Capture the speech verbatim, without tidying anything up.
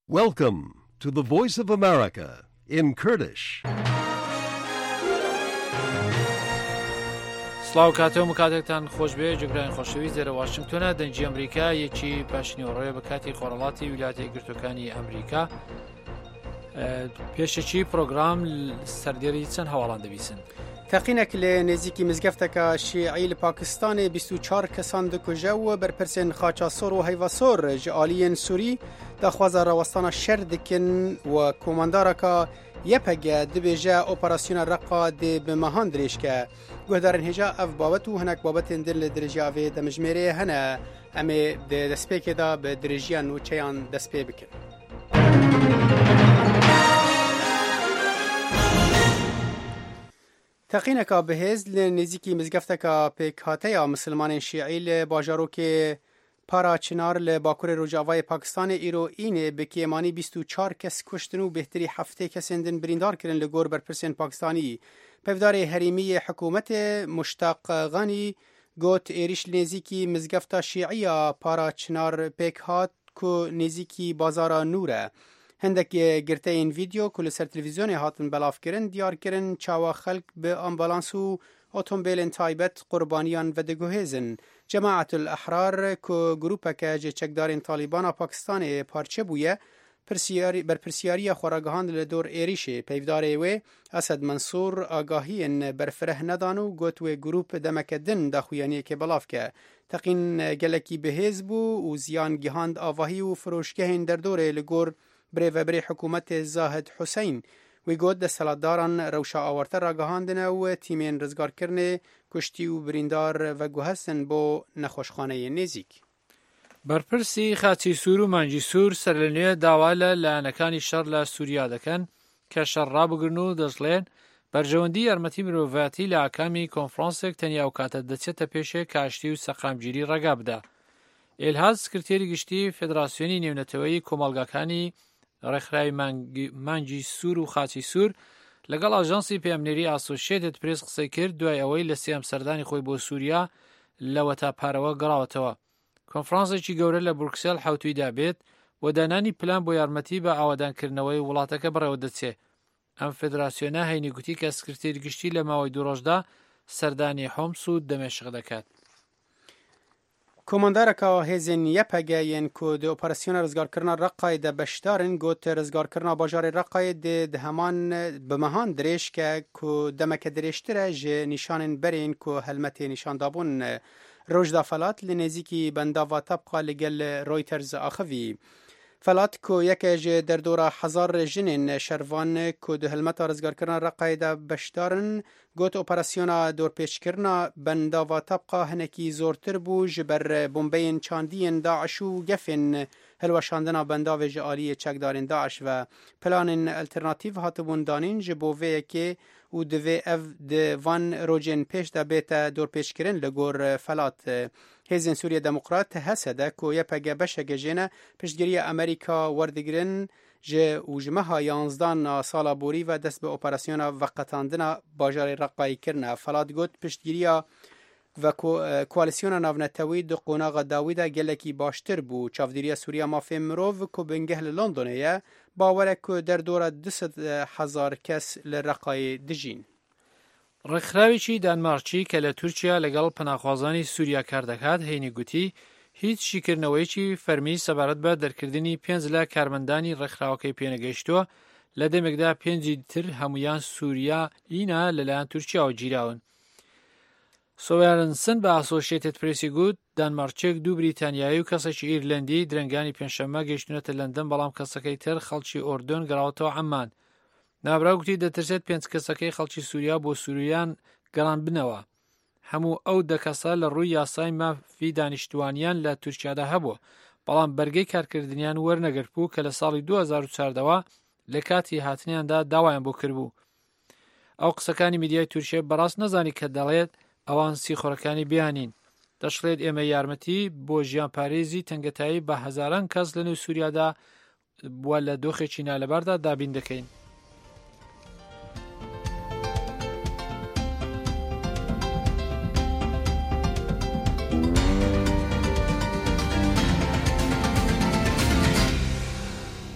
Welcome to the Voice of America in Kurdish. سلااو کاتۆ کاتێکتان خۆش بێ جگران خۆشەویست لێرە واشنگتۆنە دەنجی ئەمریکا یەکی پاشنیوەڕۆیە بە کاتی خۆرەڵاتی ویلایەتە یەکگرتووەکانی ئەمریکا پێشەکی پرۆگرام سەردێری چەند هەواڵان دەبیسن. تەقینێک لە نێزیکی مزگەفتەکە شیعی لە پاکستانê بیست û çar kesan dikuje û berpirsên xaçasor û heyvasor ji aliyên Sûrî daxwaza rawestana şer dikin û komandareka Y P G dibêje operasyona Reqa dê bi mehan dirêjke. Guhdarên hêja ev babet û hinek babetên din li dirêjiya vê demijmêrê hene. Em ê di destpêkê de bi dirêjiya nûçeyan destpê bikin. Teqîneka bihêz li nêzîkî mizgefteka pêkhateya misilmanên şîعî li bajarokê Para Çınar li Bakurê Rojavayê Pakistanê îro înê bi kêmanî bîst û çar kes kuştin û bêhtirî heftê kesên din birîndar kirin li gor berpirsên Pakistanî. Pevdarê herêmiyê hikûmetê Muştaq Ganî got êrîş nêzîkî mizgefta şîعî Para Çınar pêk hat ku nêzîkî bazara Nûr e. Hindekê girteyên vîdeo ku li ser televîzyonê hatin belavkirin diyar kirin çawa xelk bi ambulans û otomobîlên taybet qurbaniyan vediguhêzin. Cemaetül Ehrar ku grupeke ji çekdarên Talîbana Pakistanê parçe bûye berpirsiyariya xwaragehan li dor êrişê. Peyvdarê wê Esed Mensûr agahiyên berfireh nedan û got wê grup demeke din daxuyaniyekê belav ke. Teqîn gelekî bihêz bû û ziyan gihand avahî û firoşgehên derdorê li gor birêveberê hikûmetê Zahid Huseyn. Wê got desthilatdaran rewşa awartir ragihandine û tîmên rizgarkirinê kuştî û birîndar veguhestin bo nexweşxaneyên nêzik. بەرپرسی خاچی سوور و مانجی سوور سەر لە نوێ داوا لە لایەنەکانی شەڕ لە سووریا دەکەن کە شەڕ ڕابگرن و دەژڵێن بەرژەوەندی یارمەتی مرۆڤایەتی لە ئاکامی کۆنفرانسێک تەنیا و کاتە دەچێتە پێشێ کاشتی و سەقامگیری ڕێگا بدە. ئێلهاز سکرتێری گشتی فێدراسیۆنی نێونەتەوەیی کۆمەڵگەکانی ڕێکخراوی مانجی سوور و خاچی سوور لەگەڵ ئاژانسی پێمنێری ئاسۆشیێتد پرێس قسەی کرد دوای ئەوەی لە سێم سەردانی خۆی بۆ سووریا لەوە تا پارەوە گەڕاوەتەوە. کۆنفرانسێکی گەورە لە بروکسێل حوتویدا بێت و دانانی پلان بۆ یارمەتی بە ئاوادانکردنەوەی وڵاتەکە بڕێوە دەچێت. ئەم فێدراسیۆنە هەینی گوتی کە سکرتێری گشتی لە ماوەی دوو ڕۆژدا سەردانی حۆمس و دەمێشق دەکات. کۆماندارێکا هێزên Y P G yên ku di operasyona rizgarkirina Reqayê de beşdarin got rizgarkirina bajarê Reqayê dê di heman bi mehan dirêjke ku demeke dirêjtir e ji nîşanên berên ku helmetê nîşandabûn Rojda Felat li nêzîkî bendava Tabqa li gel Reuters axivî. Felat ku yeke ji derdora hezar jinên şervan ku di helmeta rizgarkirina Reqayê de beşdarin got operasyona dorpêçkirina bendava Tabqa hinekî zortir bû ji ber bombeyên çandiyên Daeş û gefên hilweşandina bendavê ji aliyê çekdarên Daeş ve planên alternatîv hatibûn danîn ji bo vê yekê û divê ev di van rojên pêş de bête dorpêçkirin li gor Felat. Hêzên Sûriya Demokrat hese de ku Y P G beşeke jêne piştgiriya Amerîka werdigirin ji û ji meha yanzdana sala borî ve dest bi operasyona veqetandina bajarê Reqayê kirine. Felat got piştgiriya ve koalisyona navnetewî di qonaxa dawî de gelekî baştir bû. Çavdîriya Sûriya Mafê Mirov ku bingeh li Londonê ye bawerek ku derdora du sed hezar kes li Reqayê dijîn. ڕێکخراوێکی دانمارکی کە لە تورکیا لەگەڵ پەناخوازانی سووریا کار دەکات هەینی گوتی هیچ شیکردنەوەیکی فەرمی سەبارەت بە دەرکردنی پێنج لە کارمەندانی ڕێکخراوەکەی پێنەگەیشتووە لە دەمێکدا پێنجی تر هەمویان سووریا ئینە لەلایەن تورکیاوە گیراون. سۆیارنسن بە ئاسۆشیێتد پرێسی گوت دانمارچێک دوو بریتانیایی و کەسێکی ئیرلندی درەنگانی پێنجشەممە گەیشتونەتە لەندەن بەڵام کەسەکەی تر خەڵکی ئۆردۆن گەڕاوەتەوە عەمان. نابراوگوتی دەترسێت پێنج کەسەکەی خەڵکی سووریا بۆ سووریان گەڕان بنەوە. هەموو ئەو دە کەسە لە ڕووی یاسای مافی دانیشتوانیان لە تورکیادا هەبووە بەڵام بەرگەی کارکردنیان وەرنەگرت بوو کە لە ساڵی دوو هەزار و چواردەوە لە کاتی هاتنیاندا داوایان بۆ کردبوو. ئەو قسەکانی میدیای تورکیە بەڕاست نەزانی کە دەڵێت ئەوان سیخۆرەکانی بیانین. دەشڵێت ئێمە یارمەتی بۆ ژیان پارێزی تەنگەتایی بە هەزاران کەس لە نێو سووریادا بووە لە دۆخێکی نالەباردا دابین دەکەین.